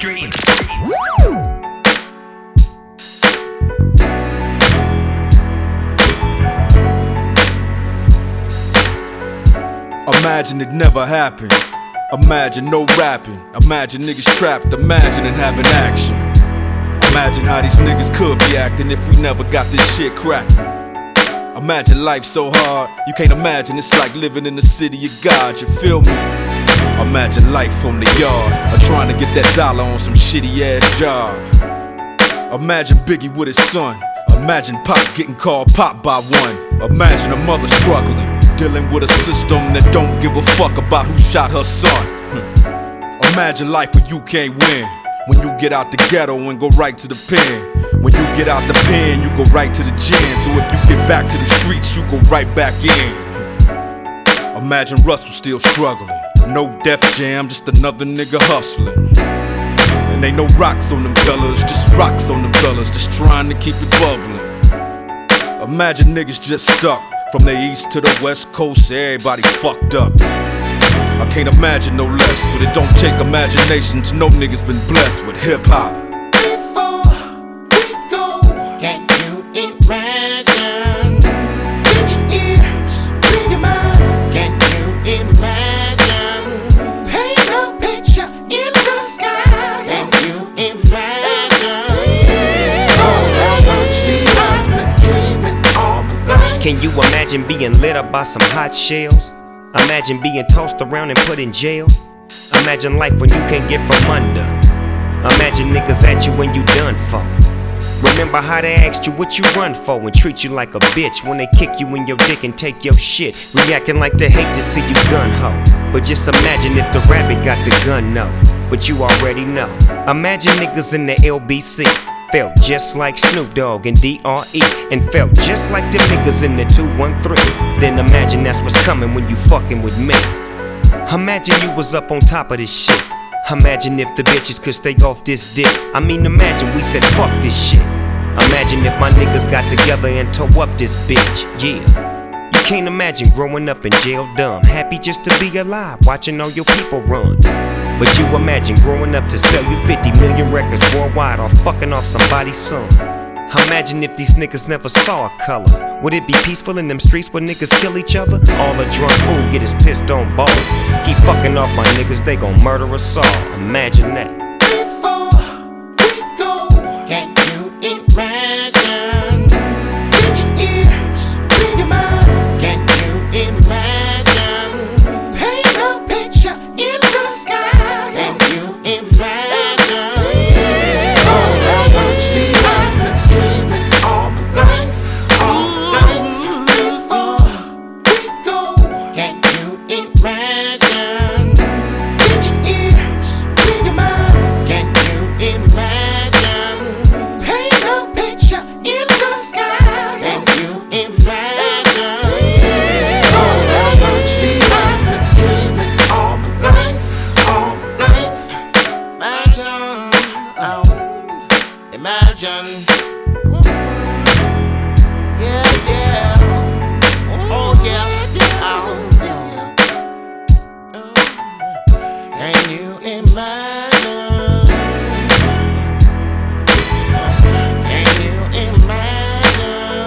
streets. Imagine it never happened. Imagine no rapping. Imagine niggas trapped. Imagine and having action. Imagine how these niggas could be acting if we never got this shit cracking. Imagine life so hard, you can't imagine it's like living in the city of God, you feel me? Imagine life on the yard, or trying to get that dollar on some shitty ass job. Imagine Biggie with his son. Imagine Pop getting called Pop by one. Imagine a mother struggling, dealing with a system that don't give a fuck about who shot her son. Imagine life where you can't win, when you get out the ghetto and go right to the pen. When you get out the pen, you go right to the gym. So if you get back to the streets, you go right back in. Imagine Russell still struggling, no Def Jam, just another nigga hustling. And ain't no rocks on them fellas, just rocks on them fellas, just trying to keep it bubbling. Imagine niggas just stuck, from the east to the west coast, everybody fucked up. I can't imagine no less, but it don't take imagination to know niggas been blessed with hip-hop. Before we go, can you imagine? Get your ears, clear your mind. Can you imagine? Paint a picture in the sky. Can you imagine? Oh, I see, I've been dreaming all my life. Can you imagine being lit up by some hot shells? Imagine being tossed around and put in jail. Imagine life when you can't get from under. Imagine niggas at you when you done for. Remember how they asked you what you run for and treat you like a bitch when they kick you in your dick and take your shit, reacting like they hate to see you gun ho. But just imagine if the rabbit got the gun, no, but you already know. Imagine niggas in the LBC felt just like Snoop Dogg and DRE, and felt just like them niggas in the 213. Then imagine that's what's coming when you fucking with me. Imagine you was up on top of this shit. Imagine if the bitches could stay off this dick. I mean, imagine we said fuck this shit. Imagine if my niggas got together and tore up this bitch, yeah. You can't imagine growing up in jail dumb, happy just to be alive, watching all your people run. But you imagine growing up to sell you 50 million records worldwide or fucking off somebody's son. Imagine if these niggas never saw a color. Would it be peaceful in them streets where niggas kill each other? All a drunk fool get his pissed on balls. Keep fucking off my niggas, they gon' murder us all. Imagine that.